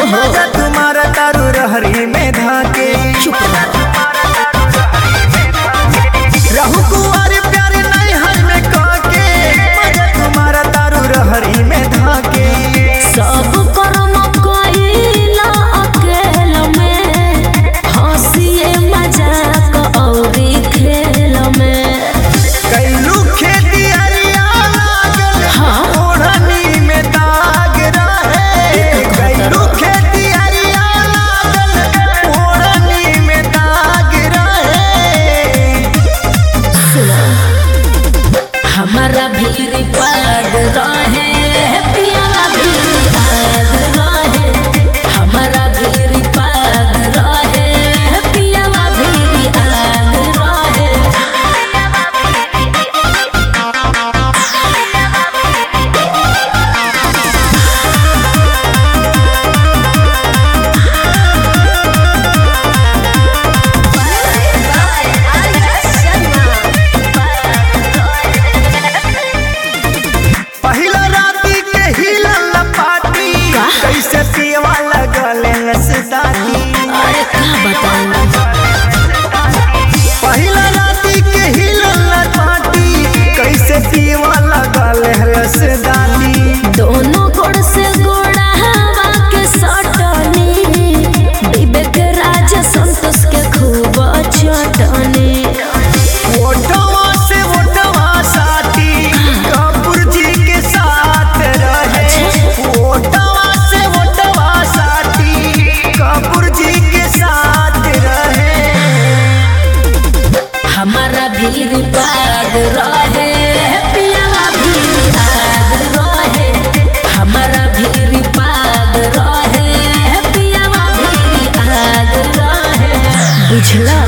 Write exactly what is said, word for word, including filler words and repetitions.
मजा तुम्हारा तारू रहरी में धाके रहू कुंवर प्यार नहीं हर में काके मजा तुम्हारा तारू रहरी में धाके सब कर्म कइला अकेला में हंसिए मजाक औरी खेल में कैलू खेती अरिया लागल ओढ़नी में दाग रहे कैलू खेती अरिया लागल ओढ़नी में दाग रहे हमारा भीड़ पाग रहे पियाला भीड़ पाग रहे हमारा भीड़ पाग रहे पियाला भीड़ आग रहे पहिला राती के हिलल पाटी कैसे पियवा लगल लसदाती अरे का बताऊं पहिला राती के हिलल पाटी कैसे पियवा लगल लसदाती दोनों गोड़ से गोड़ा हवा के सटनी विवेक राज संतोष के खूब चटनी ओटवा से ओटवा साथी कपूर जी के साथ रहे ओटवा से ओटवा साथी कपूर जी के साथ रहे हमारा भीड़ पाग रहे पियाला भीड़ आग रहे हमारा भीड़ पाग रहे पियाला भीड़ आग रहे बुझला।